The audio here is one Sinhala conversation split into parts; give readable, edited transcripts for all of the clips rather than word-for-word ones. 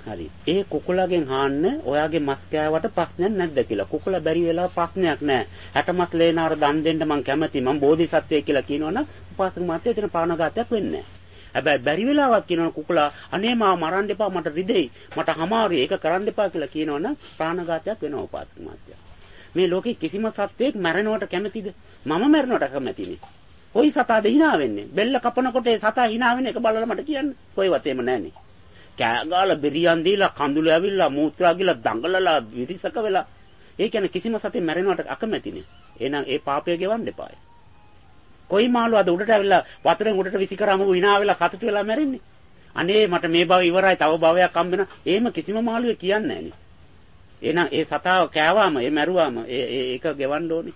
හරි. ඒ කුකුලගෙන් අහන්න ඔයාගේ මස් කෑවට ප්‍රශ්නයක් නැද්ද කියලා. කුකුල බැරි වෙලා ප්‍රශ්නයක් නැහැ. 60 මස් ලේනාර දන් දෙන්න මං කැමති. මං බෝධිසත්වයෙක් කියලා කියනවනම් උපාසක මාත්‍ය එතන ප්‍රාණඝාතයක් වෙන්නේ නැහැ. හැබැයි බැරි වෙලාවක් කියනවනම් කුකුලා අනේ මාව මරන්න එපා මට රිදෙයි. මට හමාරුයි. ඒක කරන්න එපා කියලා කියනවනම් ප්‍රාණඝාතයක් වෙනවා උපාසක මාත්‍ය. මේ ලෝකේ කිසිම සත්වයක් මැරෙනවට කැමතිද? මම මැරෙනවට කැමතිනේ. කොයි සතාද hina වෙන්නේ? බෙල්ල කපනකොට ඒ සතා hina වෙන එක බලලා මට කියන්න. කොයිවත් එහෙම නැහනේ. කෑගාල බෙරියන් දීලා කඳුළු ඇවිල්ලා මූත්‍රා ගිලා දඟලලා විරිසක වෙලා ඒ කියන්නේ කිසිම සතෙක් මැරෙනවට අකමැතිනේ. එහෙනම් ඒ පාපය ගෙවන්න එපායි. කොයි මාළු අද උඩට ඇවිල්ලා වතුරෙන් උඩට විසි කරාම hina වෙලා කටට වෙලා මැරෙන්නේ. අනේ මට මේ භව ඉවරයි තව භවයක් හම්බ වෙනවා. එහෙම කිසිම මාළුවෙක් කියන්නේ නැහනේ. එහෙනම් ඒ සතාව කෑවාම ඒ මැරුවාම ඒක ගෙවන්න ඕනේ.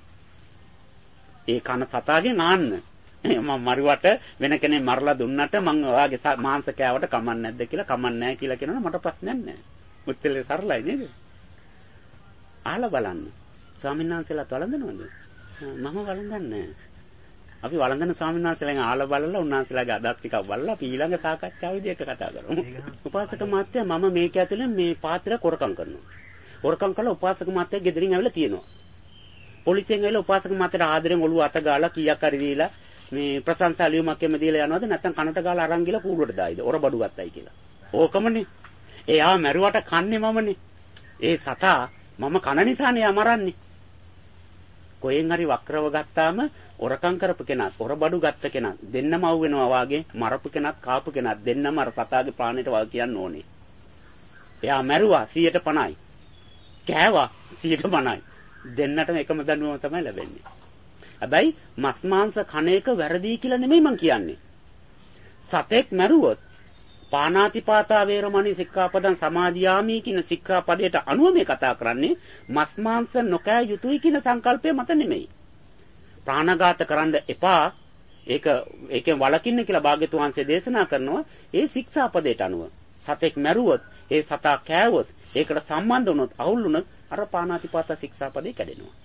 ඒ කන සතාගෙන් ආන්න. මම මරුවට වෙන කෙනෙක් මරලා දුන්නට මං ඔයාගේ මාංශ කෑවට කමක් නැද්ද කියලා කමක් නැහැ කියලා කියනවනම් මට ප්‍රශ්නයක් නැහැ. මුත්තලේ සරලයි නේද? අහලා බලන්න. ස්වාමීන් වහන්සේලාත් වළඳනවද? මම වළඳන්නේ නැහැ. අපි වළඳන ස්වාමීන් වහන්සේලාගෙන් අහලා බලලා උන්වහන්සේලාගේ අදහස් ටිකක් බලලා අපි ඊළඟ සාකච්ඡාවේදී එක කතා කරමු. උපාසක මාත්‍යා මම මේක ඇතුලේ මේ පාත්‍රය කොරකම් කරනවා. කොරකම් කළා උපාසක මාත්‍යා ගෙදරින් ඇවිල්ලා තියෙනවා. පොලිසියෙන් ඇවිල්ලා උපාසක මාත්‍යාට ආදරෙන් ඔළුව අත ගාලා කීයක් හරි දීලා මේ ප්‍රශංසා ලියුමක් එම දීලා යනවද නැත්නම් කනට ගාලා අරන් ගිහලා කූඩුවට දායිද? ඔර බඩු ගත්තයි කියලා. ඕකමනේ. එයා මැරුවට කන්නේ මමනේ. ඒ සතා මම කන නිසානේ යා මරන්නේ. කොහෙන් හරි වක්‍රව ගත්තාම ඔරකම් කරපු කෙනාත්, ඔර බඩු ගත්ත කෙනාත් දෙන්නම අවු වෙනවා වාගේ මරපු කෙනාත් කාපු කෙනාත් දෙන්නම අර සතාගේ ප්‍රාණයට වල් කියන්න ඕනේ. එයා මැරුවා 150යි. කෑවා 150යි. දෙන්නටම එකම දඬුවම තමයි ලැබෙන්නේ. හැබැයි මස් මාංශ කන එක වැරදි කියලා නෙමෙයි මං කියන්නේ. සතෙක් මැරුවොත් පාණාතිපාතා වේරමණී සික්ඛාපදං සමාදියාමි කියන සික්ඛාපදයට අනුව මේ කතා කරන්නේ මස් මාංශ නොකෑ යුතුයි කියන සංකල්පය මත නෙමෙයි. ප්‍රාණඝාත කරන්න එපා. ඒකෙන් වළකින්න කියලා භාග්‍යතුන් වහන්සේ දේශනා කරනවා. ඒ ශික්ෂාපදයට අනුව සතෙක් මැරුවොත් ඒ සතා කෑවොත් ඒකට සම්බන්ධ වුණොත් අවුල් වුණොත් අර පාණාතිපාතා ශික්ෂාපදේ කැඩෙනවා.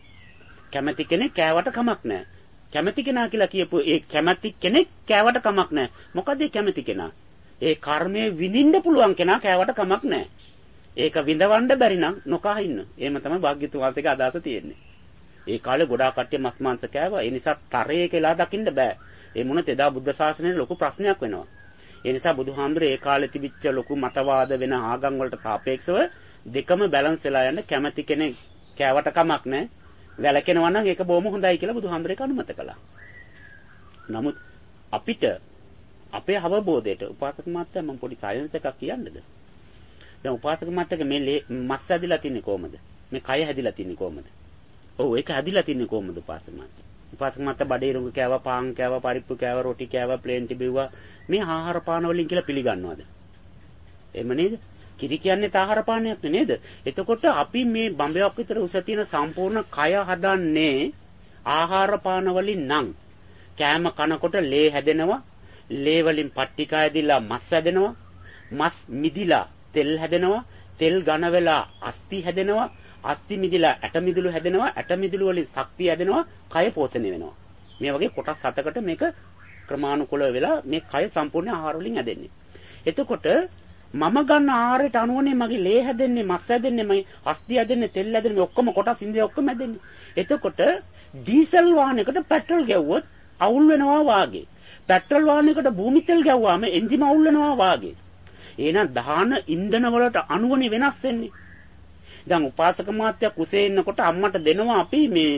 කැමැති කෙනෙක් කෑවට කමක් නැහැ. කැමැති කෙනා කියලා කියපු ඒ කැමැති කෙනෙක් කෑවට කමක් නැහැ. මොකද ඒ කැමැති කෙනා? ඒ කර්මයේ විඳින්න පුළුවන් කෙනා කෑවට කමක් නැහැ. ඒක විඳවන්න බැරි නම් නොකා ඉන්න. එහෙම තමයි භාග්‍යතුන් වහන්සේගේ අදහස තියෙන්නේ. ඒ කාලේ ගොඩාක් කට්ටිය මස් මාංශ කෑවා. ඒ නිසා තරයේ කියලා දකින්න බෑ. ඒ මොනත් එදා බුද්ධ ශාසනයේ ලොකු ප්‍රශ්නයක් වෙනවා. ඒ නිසා බුදුහාමුදුරේ ඒ කාලේ තිබිච්ච ලොකු මතවාද වෙන ආගම් වලට සාපේක්ෂව දෙකම බැලන්ස් වෙලා යන්න කැමැති කෙනෙක් කෑවට කමක් නැහැ. වැලකෙනවා නම් ඒක බොහොම හොඳයි කියලා බුදුහාමුදුරේ අනුමත කළා. නමුත් අපිට අපේ අවබෝධයට උපාසක මාත්‍යා මම පොඩි සයන්ස් එකක් කියන්නද? දැන් උපාසක මාත්‍යාගේ මේ මස් හැදිලා තින්නේ කොහමද? මේ කය හැදිලා තින්නේ කොහමද? ඔව් ඒක හැදිලා තින්නේ කොහමද උපාසක මාත්‍යා? උපාසක මාත්‍යා බඩේ රුඟ කෑවා, පාන් කෑවා, පරිප්පු කෑවා, රොටි කෑවා, ප්ලේන් තිබෙව්වා. මේ ආහාර පාන වලින් කියලා පිළිගන්නවද? එහෙම නේද? කිරි කියන්නේ ආහාර පානයක් නේද? එතකොට අපි මේ බඹයක් විතර උස තියෙන සම්පූර්ණ කය හදන්නේ ආහාර පාන වලින් නම් කෑම කනකොට ලේ හැදෙනවා, ලේ වලින් පට්ටිකා ඇදිලා මස් හැදෙනවා, මස් මිදිලා තෙල් හැදෙනවා, තෙල් ඝන වෙලා අස්ථි හැදෙනවා, අස්ථි මිදිලා ඇට මිදුළු හැදෙනවා, ඇට මිදුළු වලින් ශක්තිය හැදෙනවා, කය පෝෂණය වෙනවා. මේ වගේ කොටස් 7කට මේක ක්‍රමානුකූලව වෙලා මේ කය සම්පූර්ණ ආහාර වලින් හැදෙන්නේ. එතකොට මම ගන්න ආහාරයට අනුවනේ මගේ ලේ හැදෙන්නේ, මස් හැදෙන්නේ, මගේ අස්ථි හැදෙන්නේ, තෙල් හැදෙන්නේ, මේ ඔක්කොම කොටස් ඉන්දිය ඔක්කොම හැදෙන්නේ. එතකොට ඩීසල් වාහනයකට පෙට්‍රල් ගැව්වොත් අවුල් වෙනවා වාගේ. පෙට්‍රල් වාහනයකට භූමි තෙල් ගැව්වාම එන්ජිම අවුල් වෙනවා වාගේ. එහෙනම් දහන ඉන්ධන වලට අනුවනේ වෙනස් වෙන්නේ. දැන් උපාසක මාත්‍යා කුසේ ඉන්නකොට අම්මට දෙනවා අපි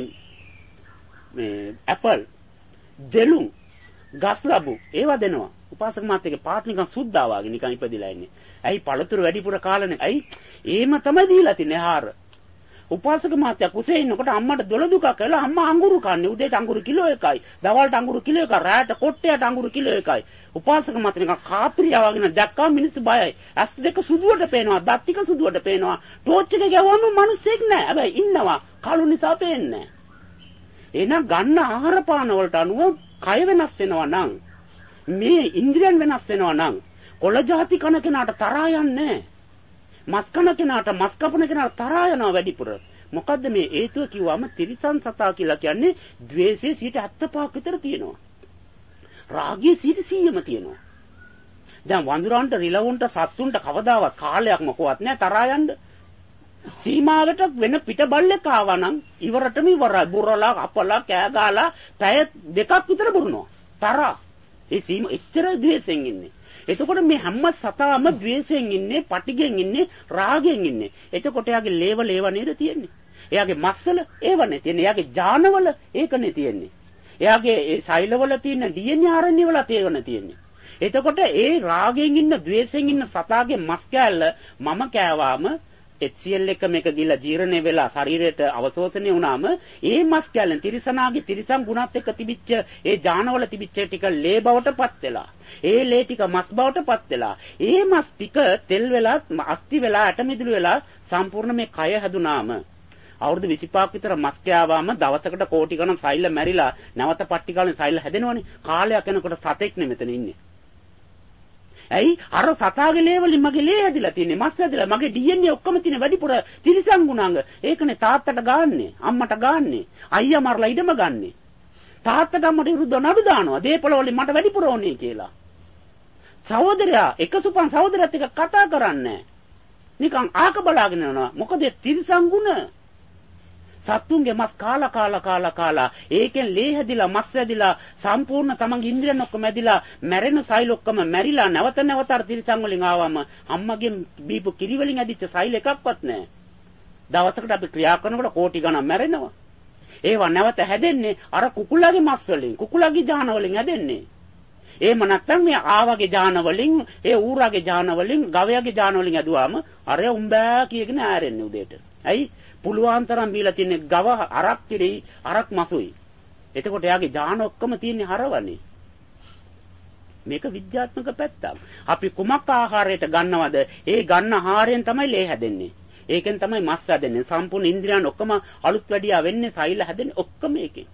මේ ඇපල්, දෙලුම්, ගස් ලැබු ඒවා දෙනවා. උපාසක මාත්‍යාගේ පාත් නිකන් සුද්දා වගේ නිකන් ඉපදිලා ඉන්නේ. ඇයි පළතුරු වැඩිපුර කාලනේ? ඇයි? එහෙම තමයි දීලා තින්නේ ආහාර. උපාසක මාත්‍යා කුසේ ඉන්නකොට අම්මට දොළ දුකක් කියලා අම්මා අඟුරු කන්නේ. උදේට අඟුරු කිලෝ 1යි, දවල්ට අඟුරු කිලෝ 1යි, රාත්‍රීට කොට්ටයට අඟුරු කිලෝ 1යි. උපාසක මාත්‍යා නිකන් කාප්‍රියා වගේ දැක්කම මිනිස්සු බයයි. ඇස් දෙක සුදුවට පේනවා, දත් ටික සුදුවට පේනවා. ටෝච් එක ගැවුවම මිනිස්සෙක් නෑ. හැබැයි ඉන්නවා. කළු නිසා පේන්නේ නෑ. එහෙනම් ගන්න ආහාර පාන වලට අනුව කය වෙනස් වෙනවා නම් මේ ඉන්ද්‍රියන් වෙනස් වෙනවා නම් කොළ ಜಾති කන කෙනාට තරහා යන්නේ මස් කන කෙනාට මස් කපන කෙනාට තරහා යනවා වැඩිපුර. මොකද්ද මේ හේතුව කිව්වම තිරිසන් සතා කියලා කියන්නේ ද්වේෂයේ 75ක් විතර තියෙනවා. රාගයේ 100ම තියෙනවා. දැන් වඳුරන්ට රිලවුන්ට සත්තුන්ට කවදාවත් කාලයක් මොකවත් නැහැ තරහා යන්න. සීමාවට වෙන පිටබල්ලෙක් ආවා නම් ඉවරටම ඉවරයි. බුරලා අපලා කෑ ගාලා පැය දෙකක් විතර බුරනවා. තරහා. ඒ සීම එච්චර ද්වේෂයෙන් ඉන්නේ. එතකොට මේ හැම සතාම ද්වේෂයෙන් ඉන්නේ, පටිගෙන් ඉන්නේ, රාගෙන් ඉන්නේ. එතකොට එයාගේ ලේව නේද තියෙන්නේ. එයාගේ මස්වල ඒවනේ තියෙන්නේ. එයාගේ ජානවල ඒකනේ තියෙන්නේ. එයාගේ ඒ සෛලවල තියෙන DNA RNA වල තේවන තියෙන්නේ. එතකොට ඒ රාගයෙන් ඉන්න, ද්වේෂයෙන් ඉන්න සතාගේ මස් කෑල්ල මම කෑවාම HCl එක මේක ගිහලා ජීර්ණය වෙලා ශරීරයට අවශෝෂණය වුණාම ඒ මස් කැලෙන් තිරිසනාගේ තිරිසන් ගුණත් එක්ක තිබිච්ච ඒ ජානවල තිබිච්ච ටික ලේ බවටපත් වෙලා ඒ ලේ ටික මස් බවටපත් වෙලා ඒ මස් ටික තෙල් වෙලා අස්ති වෙලා ඇටමිදුළු වෙලා සම්පූර්ණ මේ කය හැදුනාම අවුරුදු 25ක් විතර මස් කෑවාම දවසකට කෝටි ගණන් සෛල මැරිලා නැවත පට්ටි ගානේ සෛල හැදෙනවනේ කාලයක් යනකොට සතෙක් නෙමෙතන ඉන්නේ. ඇයි අර සතාගේ ලේ වලින් මගේ ලේ හැදිලා තියෙන්නේ මස් හැදිලා මගේ DNA ඔක්කොම තියෙන වැඩිපුර තිරිසන් ගුණාංග ඒකනේ තාත්තට ගාන්නේ අම්මට ගාන්නේ අයියා මරලා ඉඩම ගන්නෙ තාත්තට අම්මට විරුද්ධව නඩු දානවා දීපල වලින් මට වැඩිපුර ඕනේ කියලා සහෝදරයා එක සුපන් සහෝදරයත් එක්ක කතා කරන්නේ නිකන් ආක බලාගෙන යනවා මොකද තිරිසන් ගුණ සත්තුන්ගේ මස් කාලා ඒකෙන් ලේ හැදිලා මස් හැදිලා සම්පූර්ණ තමන්ගේ ඉන්ද්‍රියන් ඔක්කොම හැදිලා මැරෙන සෛල ඔක්කොම මැරිලා නැවත අර තිරිසන් වලින් ආවම අම්මගෙන් බීපු කිරි වලින් ඇදිච්ච සෛල එකක්වත් නැහැ. දවසකට අපි ක්‍රියා කරනකොට කෝටි ගණන් මැරෙනවා. ඒවා නැවත හැදෙන්නේ අර කුකුලගේ මස් වලින් කුකුලගේ ජාන වලින් හැදෙන්නේ. එහෙම නැත්නම් මේ ආවගේ ජාන වලින් ඒ ඌරගේ ජාන වලින් ගවයාගේ ජාන වලින් ඇදුවාම අර උඹෑ කියගෙන ආරෙන්නේ උදේට. ඇයි පුළුවන් තරම් බීලා තින්නේ ගව අරක් කිරි අරක් මසුයි. එතකොට එයාගේ ජාන ඔක්කොම තියෙන්නේ හරවනේ. මේක විද්‍යාත්මක පැත්තක්. අපි කුමක් ආහාරයට ගන්නවද? ඒ ගන්න ආහාරයෙන් තමයි ලේ හැදෙන්නේ. ඒකෙන් තමයි මස් හැදෙන්නේ. සම්පූර්ණ ඉන්ද්‍රියන් ඔක්කොම අලුත් වැඩියා වෙන්නේ සෛල හැදෙන්නේ ඔක්කොම ඒකෙන්.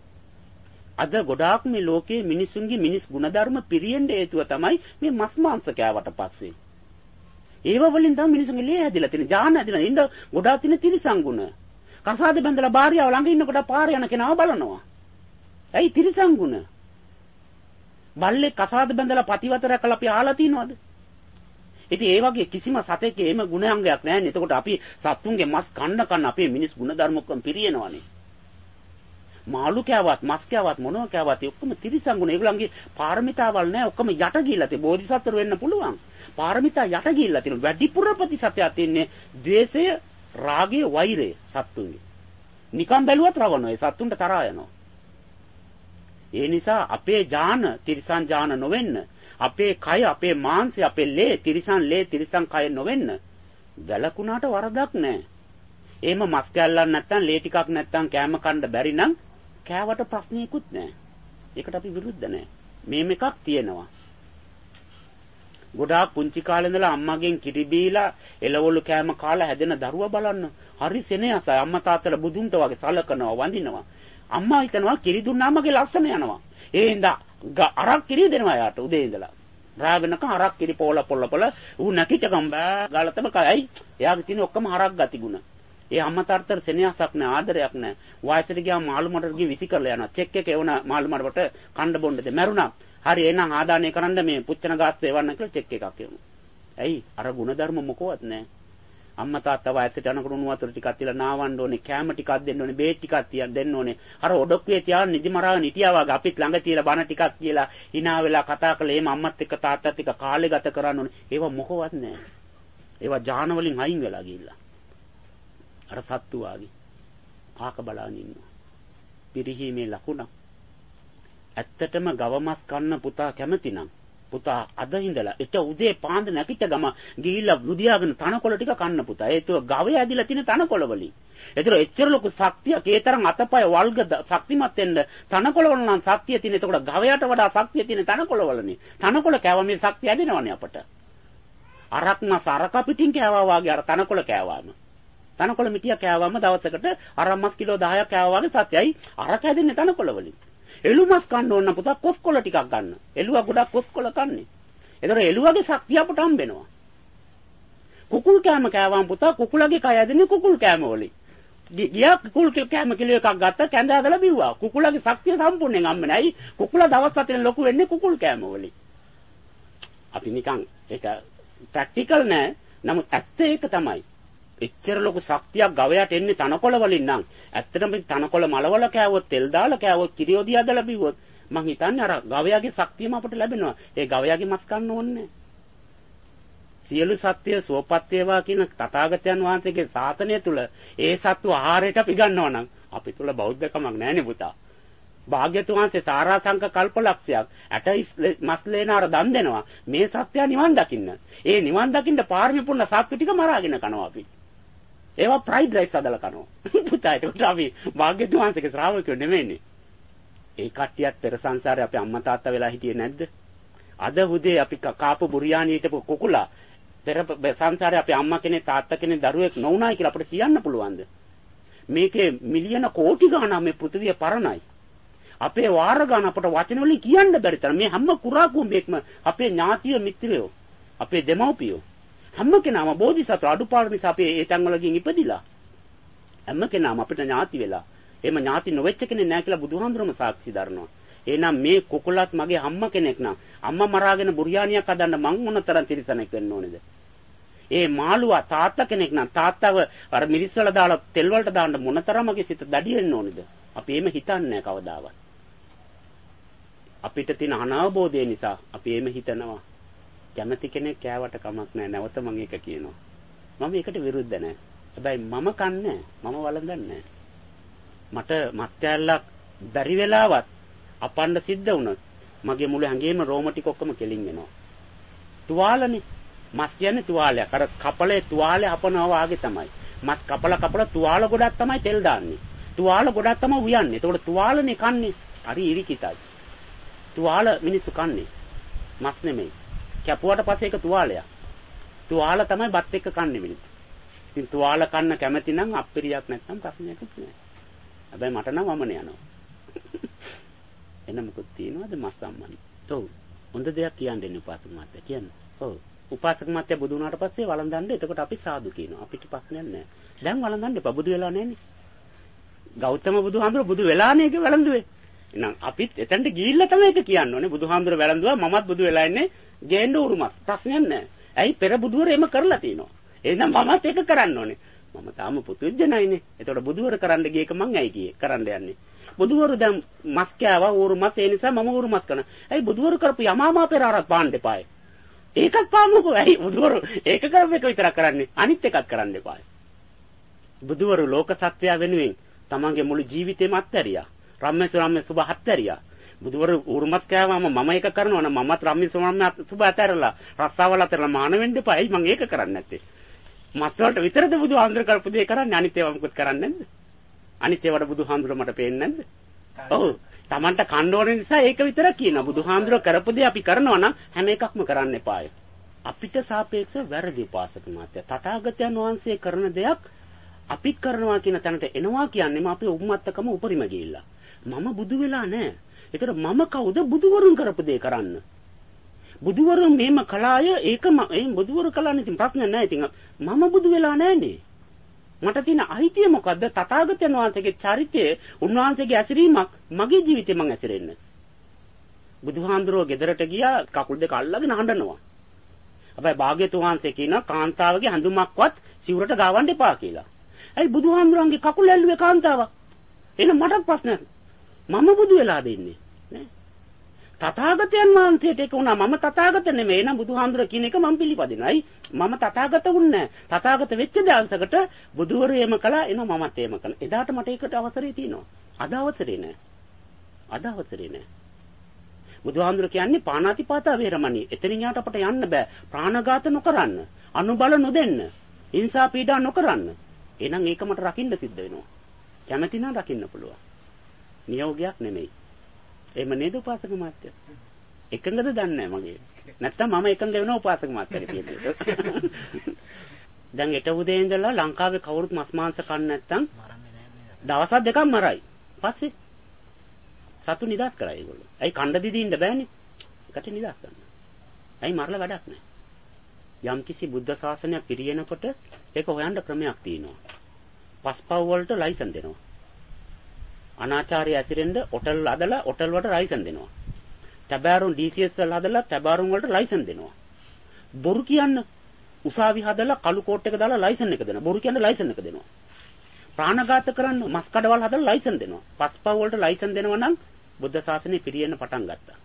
අද ගොඩාක් මේ ලෝකයේ මිනිසුන්ගේ මිනිස් ගුණධර්ම පිරියෙන්න හේතුව තමයි මේ මස් මාංශ කෑවට පස්සේ. ඒව වලින් තමයි මිනිසුන්ගේ ලේ හැදිලා තියෙන ජාන හැදිලා ඉඳ ගොඩාක් තියෙන තිරිසන් ගුණ. කසාද බැඳලා භාර්යාව ළඟ ඉන්නකොට පාර යන කෙනාව බලනවා. ඇයි තිරිසන් ගුණ? බල්ලේ කසාද බැඳලා පතිවත රැකලා අපි ආලා තියනවද? ඉතින් ඒ වගේ කිසිම සතෙක් එහෙම ගුණාංගයක් නැහැ නේ. එතකොට අපි සත්තුන්ගේ මස් කන්න අපේ මිනිස් ගුණධර්ම ඔක්කොම පිරියනවනේ. මාළු කෑවත් මස් කෑවත් මොනවා කෑවත් ඔක්කොම තිරිසන් ගුණ. ඒගොල්ලන්ගේ පාරමිතාවල් නැහැ. ඔක්කොම යට ගිහිල්ලා තියෙ. බෝධිසත්වරු වෙන්න පුළුවන්. පාරමිතා යට ගිහිල්ලා තියෙන වැඩිපුර ප්‍රතිශතයක් තින්නේ ද්වේෂය, රාගය, වෛරය සත්තුන්ගේ. නිකම් බැලුවත් රවනවා. ඒ සත්තුන්ට තරහා යනවා. ඒ නිසා අපේ ඥාන තිරිසන් ඥාන නොවෙන්න, අපේ කය, අපේ මාංශය, අපේ ලේ තිරිසන් කය නොවෙන්න වැළකුණාට වරදක් නැහැ. එහෙම මස් කැල්ලක් නැත්තම් ලේ ටිකක් නැත්තම් කෑම කන්න බැරි නම් කෑවට ප්‍රශ්නයකුත් නැහැ. ඒකට අපි විරුද්ධ නැහැ. මේම එකක් තියෙනවා. ගොඩාක් පුංචි කාලේ ඉඳලා අම්මගෙන් කිරි බීලා එළවලු කෑම කාලා හැදෙන දරුවා බලන්න. හරි සෙනෙහසයි. අම්මා තාත්තලා බුදුන්ට වගේ සලකනවා, වඳිනවා. අම්මා හිතනවා කිරි දුන්නාමගේ ලස්සන යනවා. ඒ හින්දා අරක් කිරි දෙනවා යාට උදේ ඉඳලා. රාග වෙනකන් අරක් කිරි පොල ඌ නැකිටකම් බෑ ගාලතම කයි. එයාගේ තියෙන ඔක්කොම හරක් ගති ගුණ. ඒ අම්මා තාත්තට සෙනෙහසක් නැහැ, ආදරයක් නැහැ. වයසට ගියාම මාළු මඩට ගිහ විසි කරලා යනවා. චෙක් එක එවන මාළු මඩට කණ්ඩ බොන්නද මැරුණා. හරි එහෙනම් ආදානය කරන්න මේ පුච්චන ගාස්තු එවන්න කියලා චෙක් එකක් එවමු. ඇයි? අර ಗುಣධර්ම මොකවත් නැහැ. අම්මා තාත්තා වයසට යනකොට උණු වතුර ටිකක් තියලා නාවන්න ඕනේ, කෑම ටිකක් දෙන්න ඕනේ, බේත් ටිකක් දෙන්න ඕනේ. අර ඔඩොක්කුවේ තියාගෙන නිදි මරාගෙන හිටියා වගේ අපිත් ළඟ තියලා බන ටිකක් කියලා hina වෙලා කතා කරලා එහෙම අම්මත් එක්ක තාත්තත් එක්ක කාලේ ගත කරන්න ඕනේ. ඒවා මොකවත් නැහැ. ඒවා ඥාන වලින් අයින් වෙලා ගිහිල්ලා. අර සත්තු වාගේ ආක බලාගෙන ඉන්නවා. පිරිහීමේ ලකුණ. ඇත්තටම ගවමස් කන්න පුතා කැමතිනම් පුතා අද ඉඳලා එට උදේ පාන්දර නැගිට ගම ගිහිල්ලා බුදියාගෙන තනකොළ ටික කන්න පුතා. ඒතුව ගවය ඇදිලා තියෙන තනකොළ වලින්. ඒතර එච්චර ලොකු ශක්තියක් ඒ තරම් අතපය වල්ග ශක්තිමත් වෙන්න තනකොළ වල නම් ශක්තිය තියෙන. එතකොට ගවයට වඩා ශක්තිය තියෙන තනකොළ වලනේ. තනකොළ කෑවම මේ ශක්තිය ඇදෙනවනේ අපට. අරක් මස් අරක පිටින් කෑවා වගේ අර තනකොළ කෑවාම. තනකොළ මිටියක් කෑවම දවසකට අර මස් කිලෝ 10ක් කෑවා වගේ සත්‍යයි. අරක ඇදෙන්නේ තනකොළ වලින්. එළුමස් කන්න ඕන නම් පුතා කොස්කොළ ටිකක් ගන්න. එළුවා ගොඩක් කොස්කොළ කන්නේ. ඒතර එළුවාගේ ශක්තිය අපට හම්බෙනවා. කුකුල් කෑම කෑවම පුතා කුකුලගේ කය ඇදෙන්නේ කුකුල් කෑම වලින්. ගියා කුකුල් කෑම කිලෝ එකක් ගත්තා කැඳ හදලා බිව්වා. කුකුලගේ ශක්තිය සම්පූර්ණයෙන් හම්බෙන්නේ. ඇයි? කුකුලා දවස් 7ෙන් ලොකු වෙන්නේ කුකුල් කෑම වලින්. අපි නිකන් ඒක ප්‍රැක්ටිකල් නෑ. නමුත් ඇත්ත ඒක තමයි. එච්චර ලොකු ශක්තියක් ගවයාට එන්නේ තනකොළ වලින් නම් ඇත්තටම තනකොළ මලවල කෑවොත් තෙල් දාලා කෑවොත් කිරියෝදියා දාලා බිව්වොත් මං හිතන්නේ අර ගවයාගේ ශක්තියම අපට ලැබෙනවා. ඒ ගවයාගේ මස් කන්න ඕනේ. සියලු සත්‍ය සුවපත් වේවා කියන තථාගතයන් වහන්සේගේ ශාසනය තුල ඒ සත්තු ආහාරයට අපි ගන්නවා නම් අපි තුල බෞද්ධකමක් නැහැ නේ පුතා. භාග්‍යතුන් වහන්සේ සාරාංශක කල්පලක්ෂයක් ඇට මස් ලේනාර දන් දෙනවා. මේ සත්‍ය නිවන් දකින්න. ඒ නිවන් දකින්න පාරමී පුණ්‍ය සත්තු ටික මරාගෙන කනවා අපි. ඒවා ෆ්‍රයිඩ් රයිස් හදලා කනවා. පුතා ඒකට අපි භාග්‍යතුන් වහන්සේගේ ශ්‍රාවකයෝ නෙමෙයිනේ. ඒ කට්ටියත් පෙර සංසාරේ අපේ අම්මා තාත්තා වෙලා හිටියේ නැද්ද? අද උදේ අපි කාපු බුරියානි හිටපු කුකුලා පෙර සංසාරේ අපේ අම්මා කෙනෙක් තාත්තා කෙනෙක් දරුවෙක් නොවුනායි කියලා අපිට කියන්න පුළුවන්ද? මේකේ මිලියන කෝටි ගණන් මේ පෘථිවිය පරණයි. අපේ වාර ගන්න අපට වචන වලින් කියන්න බැරි තරම් මේ හැම කුරා කුඹෙක්ම අපේ ඥාතිය මිත්‍රයෝ අපේ දෙමව්පියෝ හැම කෙනාම බෝධිසත්ව අඩුපාඩු නිසා අපේ ඒ තැන් වල ගින් ඉපදිලා හැම කෙනාම අපිට ඥාති වෙලා එහෙම ඥාති නොවෙච්ච කෙනෙක් නැහැ කියලා බුදුහාමුදුරම සාක්ෂි දරනවා. එහෙනම් මේ කුකුලත් මගේ අම්මා කෙනෙක් නම් අම්මා මරාගෙන බුරියානියක් හදන්න මං මොනතරම් තිරසනෙක් වෙන්න ඕනේද? ඒ මාළුවා තාත්තා කෙනෙක් නම් තාත්තව අර මිරිස් වල දාලා තෙල් වලට දාන්න මොනතරම් මගේ සිත දඩි වෙන්න ඕනේද? අපි එහෙම හිතන්නේ නැහැ කවදාවත්. අපිට තියෙන අනාවබෝධය නිසා අපි එහෙම හිතනවා. කැමති කෙනෙක් කෑවට කමක් නැහැ. නැවත මම ඒක කියනවා. මම ඒකට විරුද්ධ නැහැ. හැබැයි මම කන්නේ මම වළඳන්නේ මට මත්යල්ලක් බැරි වෙලාවත් අපන්න සිද්ධ වුණොත් මගේ මුළු හැඟේම රෝම ටික ඔක්කොම කෙලින් වෙනවා. තුවාලනේ. මස් කියන්නේ තුවාලයක්. අර කපලේ තුවාලේ අපනවා වාගේ තමයි. මස් කපල තුවාල ගොඩක් තමයි තෙල් දාන්නේ. තුවාල ගොඩක් තමයි උයන්නේ. ඒතකොට තුවාලනේ කන්නේ. හරි ඉරිකිතයි. තුවාල මිනිස්සු කන්නේ. මස් නෙමෙයි. කැපුවට පස්සේ ඒක තුවාලයක්. තුවාල තමයි බත් එක්ක කන්නේ මිනිස්සු. ඉතින් තුවාල කන්න කැමති නම් අප්පිරියක් නැත්නම් ප්‍රශ්නයක් නෑ. හැබැයි මට නම් වමනේ යනවා. එන්න මොකද තියනවද මස් සම්බන්ධ? ඔව්. හොඳ දෙයක් කියන්න දෙන්න උපාසක මාත්‍ය කියන්න. ඔව්. උපාසක මාත්‍ය බුදු වුණාට පස්සේ වළඳන්න. එතකොට අපි සාදු කියනවා. අපිට ප්‍රශ්නයක් නෑ. දැන් වළඳන්න එපා. බුදු වෙලා නෑනේ. ගෞතම බුදුහාමුදුර බුදු වෙලානේ ඒක වළඳුවේ. එහෙනම් අපිත් එතනට ගිහිල්ලා තමයි ඒක කියන්න ඕනේ. බුදුහාමුදුර වැළඳුවා මමත් බුදු වෙලා ඉන්නේ ගේන්න උරුමක්. ප්‍රශ්නයක් නෑ. ඇයි පෙර බුදුවර එම කරලා තිනවා. එහෙනම් මමත් ඒක කරන්න ඕනේ. මම තාම පුදුජනයිනේ. එතකොට බුදුවර කරන්න ගිය එක මං ඇයි කියේ කරන්න යන්නේ. බුදුවරු දැන් මස් කෑවා ඌරු මස් ඒ නිසා මම ඌරු මස් කරනවා. ඇයි බුදුවරු කරපු යමාමා පෙරාරක් පාන්න එපායි. ඒකත් පාමුකෝ. ඇයි බුදුවරු ඒක කරපු එක විතරක් කරන්නේ. අනිත් එකත් කරන්න එපායි. බුදුවරු ලෝක සත්‍යය වෙනුවෙන් තමන්ගේ මුළු ජීවිතේම අත්හැරියා. රම්මේ සුභ අත්හැරියා. බුදුවරු ඌරු මස් කෑවාම මම ඒක කරනවා නම් මමත් රම්මේ සුභ අත්හැරලා රස්සාවල අත්හැරලා මාන වෙන්න එපායි. මං ඒක කරන්නේ නැත්තේ. මස් වලට විතරද බුදුහාමුදුර කරපු දේ කරන්නේ. අනිත් ඒවා මොකද කරන්නේ නැද්ද? අනිත් ඒවට බුදුහාමුදුර මට පේන්නේ නැද්ද? ඔව්. Tamanට කන්න ඕන නිසා ඒක විතරක් කියනවා. බුදුහාමුදුර කරපු දේ අපි කරනවා නම් හැම එකක්ම කරන්න එපාය. අපිට සාපේක්ෂව වැරදි උපාසක මාත්‍ය. තථාගතයන් වහන්සේ කරන දෙයක් අපිත් කරනවා කියන තැනට එනවා කියන්නේම අපේ උම්මත්තකම උපරිම ගිහිල්ලා. මම බුදු වෙලා නැහැ. ඒතර මම කවුද බුදුවරුන් කරපු දේ කරන්න? බුදුවරුන් මේම කලාය ඒකම බුදුවරු කලානේ ඉතින් ප්‍රශ්න නැහැ. ඉතින් මම බුදු වෙලා නැහනේ. මට තියෙන අයිතිය මොකද්ද? තථාගතයන් වහන්සේගේ චරිතය, උන්වහන්සේගේ ඇසිරීමක් මගේ ජීවිතේ මං ඇසිරෙන්න. බුදුහාඳුරෝ ගෙදරට ගියා කකුල් දෙක අල්ලගෙන හඬනවා. හැබැයි භාග්‍යතුන් වහන්සේ කියනවා කාන්තාවගේ හඳුමක්වත් සිවුරට ගාවන්න එපා කියලා. ඇයි බුදුහාඳුරන්ගේ කකුල් ඇල්ලුවේ කාන්තාවක්? එහෙනම් මටත් ප්‍රශ්නයක්. මම බුදු වෙලා දෙන්නේ නේ. තථාගතයන් වහන්සේට ඒක උනා මම තථාගත නෙමෙයි. එහෙනම් බුදුහාඳුර කියන එක මම පිළිපදිනයි. මම තථාගත වුන්නේ නැහැ. තථාගත වෙච්ච දවසකට බුදුවරු එහෙම කළා. එහෙනම් මමත් එහෙම කරනවා. එදාට මට ඒකට අවසරය තියෙනවා. අද අවසරේ නැහැ. අද අවසරේ නැහැ. බුදුහාඳුර කියන්නේ පාණාතිපාතා වේරමණී. එතනින් යාට අපට යන්න බෑ. ප්‍රාණඝාත නොකරන්න. අනුබල නොදෙන්න. හිංසා පීඩා නොකරන්න. එහෙනම් ඒක මට රකින්න සිද්ධ වෙනවා. කැමති නම් රකින්න පුළුවන්. නියෝගයක් නෙමෙයි. එහෙම නේද උපාසක මාත්‍ය? එකඟද දන්නේ මගේ. නැත්තම් මම එකඟ වෙනවා උපාසක මාත්‍යට කියන්නේ. දැන් ඊට උදේ ඉඳලා ලංකාවේ කවුරුත් මස් මාංශ කන්නේ නැත්තම් දවස් දෙකක් මරයි. පස්සේ සතු නිදාස් කරයි ඒගොල්ලෝ. ඇයි කණ්ඩ දිදින්න බෑනේ. එකට නිදාස් ගන්න. ඇයි මරලා වැඩක් නැහැ. යම්කිසි බුද්ධ ශාසනයක් පිරිනනකොට ඒක හොයන්න ක්‍රමයක් තියෙනවා. පස්පව් වලට ලයිසන් දෙනවා. අනාචාරය ඇතිරෙන්න ඔටල් අදලා ඔටල් වලට ලයිසන් දෙනවා. තැබෑරුම් DCS වල හදලා තැබෑරුම් වලට ලයිසන් දෙනවා. බොරු කියන්න උසාවි හදලා කළු කෝට් එක දාලා ලයිසන් එක දෙනවා. බොරු කියන්න ලයිසන් එක දෙනවා. ප්‍රාණඝාත කරන්න මස් කඩවල් හදලා ලයිසන් දෙනවා. පස්පව් වලට ලයිසන් දෙනවා නම් බුද්ධ ශාසනය පිරියෙන්න පටන් ගත්තා.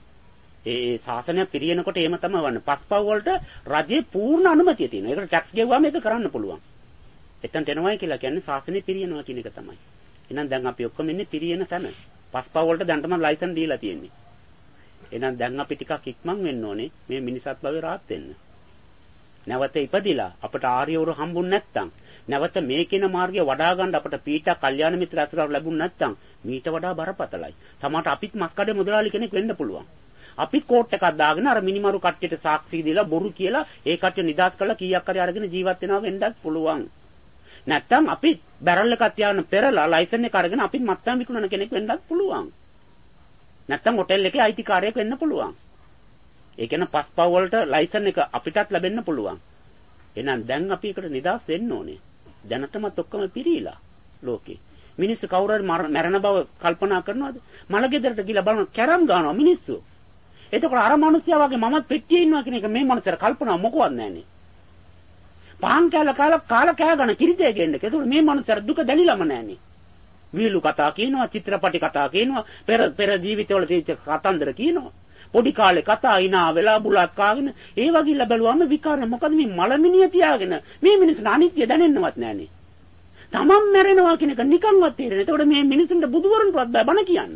ඒ ශාසනය පිරියෙනකොට එහෙම තමයි වන්නේ. පස්පව් වලට රජේ පූර්ණ අනුමැතිය තියෙනවා. ඒකට ටැක්ස් ගෙවුවාම ඒක කරන්න පුළුවන්. එතනට එනවයි කියලා කියන්නේ ශාසනය පිරියනවා කියන එක තමයි. එහෙනම් දැන් අපි ඔක්කොම ඉන්නේ පිරියෙන තැන. පස්පව් වලට දැන්ටම ලයිසන් දීලා තියෙන්නේ. එහෙනම් දැන් අපි ටිකක් ඉක්මන් වෙන්න ඕනේ මේ මිනිසත් භවයේ rahat වෙන්න. නැවත ඉපදිලා අපට ආර්යවරු හම්බුනේ නැත්නම් නැවත මේ කියන මාර්ගය වඩා ගන්න අපට පීඨ කල්යාණ මිත්‍ර අසුරව ලැබුණ නැත්නම් මීට වඩා බරපතලයි. සමහරට අපිත් මස්කඩේ මුදලාලි කෙනෙක් වෙන්න පුළුවන්. අපිත් කෝට් එකක් දාගෙන අර මිනිමරු කට්ටියට සාක්ෂි දීලා බොරු කියලා ඒ කට්ටිය නිදාස් කරලා කීයක් හරි අරගෙන ජීවත් වෙනවා වෙන්නත් පුළුවන්. නැත්නම් අපි බැරල් එකක් තියාගෙන පෙරලා ලයිසන් එක අරගෙන අපිත් මත්පැන් විකුණන කෙනෙක් වෙන්නත් පුළුවන්. නැත්නම් හොටෙල් එකේ IT කාර්යයක් වෙන්න පුළුවන්. ඒ කියන්නේ පස්පව් වලට ලයිසන් එක අපිටත් ලැබෙන්න පුළුවන්. එහෙනම් දැන් අපි එකට නිදාස් වෙන්න ඕනේ. දැනටමත් ඔක්කොම පිරීලා ලෝකේ. මිනිස්සු කවුරු හරි මරණ බව කල්පනා කරනවද? මලගෙදරට ගිහලා බලන කැරම් ගන්නවා මිනිස්සු. එතකොට අර මිනිස්සයා වගේ මමත් පෙට්ටියේ ඉන්නවා කියන එක මේ මනුස්සයාට කල්පනා මොකවත් නැන්නේ. පාන් කාලා කෑ ගන්න කිරිතේ ගෙන්න. ඒතකොට මේ මනුස්සයාට දුක දැනිලම නැන්නේ. වීලු කතා කියනවා, චිත්‍රපටි කතා කියනවා, පෙර ජීවිතවල තියෙච්ච කතන්දර කියනවා. පොඩි කාලේ කතා ඉනා වෙලා බුලත් කාගෙන ඒ වගේ බැලුවාම විකාර මොකද මේ මලමිනිය තියාගෙන මේ මිනිස්සුන්ට අනිත්‍ය දැනෙන්නවත් නැහනේ. තමන් මැරෙනවා කියන එක නිකන්වත් තේරෙන්නේ. එතකොට මේ මිනිස්සුන්ට බුදුවරුන්ටවත් බණ කියන්න.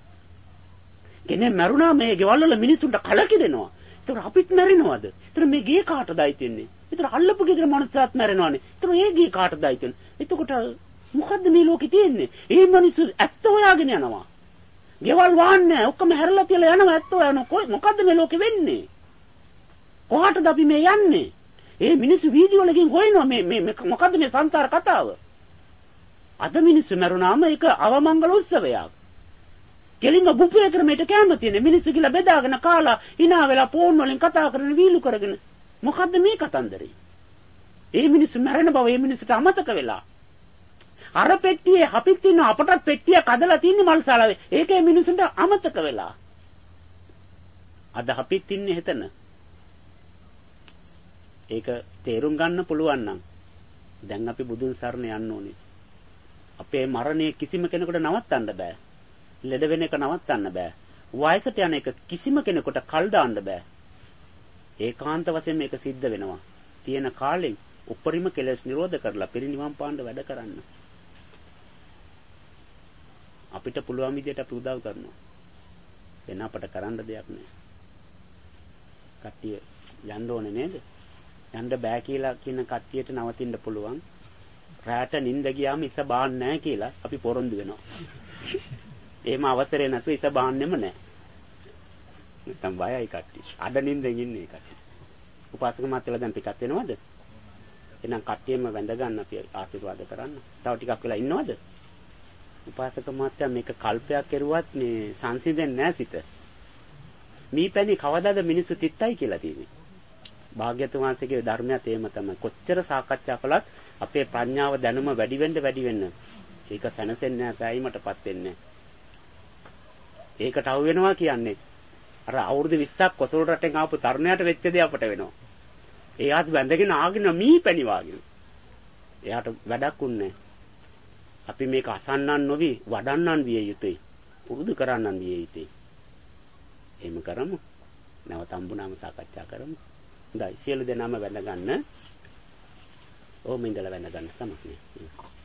කෙනෙක් මැරුණා මේ ගෙවල් වල මිනිස්සුන්ට කලකිරෙනවා. එතකොට අපිත් මැරෙනවද? එතකොට මේ ගේ කාටද අයිති වෙන්නේ? එතකොට අල්ලපු ගෙදර මනුස්සයාත් මැරෙනවානේ. එතකොට ඒ ගේ කාටද අයිති වෙන්නේ? එතකොට මොකද්ද මේ ලෝකේ තියෙන්නේ? මේ මිනිස්සු ඇත්ත හොයාගෙන යනවා. ගෙවල් වහන්නේ ඔක්කොම හැරලා තියලා යනවා ඇත්ත හොයනවා. මොකද්ද මේ ලෝකේ වෙන්නේ? කොහාටද අපි මේ යන්නේ? මේ මිනිස්සු වීඩියෝ වලකින් හොයනවා මේ මොකද්ද මේ සංසාර කතාව? අද මිනිස්සු මරුණාම ඒක අවමංගල උත්සවයක්. කෙලින්ම බුපේ ක්‍රමයට කැම තියෙන මිනිස්සු කියලා බෙදාගෙන කාලා hina වෙලා ෆෝන් වලින් කතා කරන වීලු කරගෙන මොකද්ද මේ කතන්දරේ? මේ මිනිස්සු මැරෙන බව මේ මිනිස්සුන්ට අමතක වෙලා. අර පෙට්ටියේ අපිත් ඉන්න අපටත් පෙට්ටියක් අදලා තින්නේ මල්සාලාවේ. ඒකේ මිනිස්සුන්ට අමතක වෙලා. අද අපිත් ඉන්නේ හෙතන. ඒක තේරුම් ගන්න පුළුවන් නම් දැන් අපි බුදුන් සරණ යන්න ඕනේ. අපේ මරණය කිසිම කෙනෙකුට නවත්තන්න බෑ. ලෙඩ වෙන එක නවත්තන්න බෑ. වයසට යන එක කිසිම කෙනෙකුට කල් දාන්න බෑ. ඒකාන්ත වශයෙන් මේක සිද්ධ වෙනවා. තියෙන කාලෙන් උපරිම කෙලෙස් නිරෝධ කරලා පිරිනිවන් පාන්න වැඩ කරන්න. අපිට පුළුවන් විදිහට අපි උදව් කරනවා. වෙන අපට කරන්න දෙයක් නැහැ. කට්ටිය යන්න ඕනේ නේද? යන්න බෑ කියලා කියන කට්ටියට නවතින්න පුළුවන්. රාට නිින්ද ගියාම ඉස බාන්නේ නැහැ කියලා අපි පොරොන්දු වෙනවා. එහෙම අවසරේ නැතුව ඉස බාන්නෙම නැහැ. නැත්තම් බයයි කට්ටිය. අඩ නිින්දෙන් ඉන්නේ කට්ටිය. උපාසක මාත්‍යලා දැන් පිටත් වෙනවද? එහෙනම් කට්ටියම වැඳ ගන්න අපි ආශිර්වාද කරන්න. තව ටිකක් වෙලා ඉන්නවද? උපාසක මාත්‍යා මේක කල්පයක් කෙරුවත් මේ සංසිඳෙන්නේ නැහැ සිත. මීපැණි කවදාද මිනිස්සු තිත්තයි කියලා තියෙන්නේ. භාග්‍යතුන් වහන්සේගේ ධර්මයත් එහෙම තමයි. කොච්චර සාකච්ඡා කළත් අපේ ප්‍රඥාව දැනුම වැඩි වෙන්න ඒක සැනසෙන්නේ නැහැ, සෑයීමටපත් වෙන්නේ නැහැ. ඒකට අවු වෙනවා කියන්නේ අර අවුරුදු 20ක් කොසල් රටෙන් ආපු තරුණයාට වෙච්ච දේ අපට වෙනවා. එයාත් වැඳගෙන ආගෙන මීපැණි වාගෙන. එයාට වැඩක් උන්නේ නැහැ. අපි මේක අසන්නන් නොවි වඩන්නන් විය යුතුයි. පුරුදු කරන්නන් විය යුතුයි. එහෙම කරමු. නැවත හම්බුනාම සාකච්ඡා කරමු. හොඳයි. සියලු දෙනාම වැඳ ගන්න. ඕම ඉඳලා වැඳ ගන්න තමයි.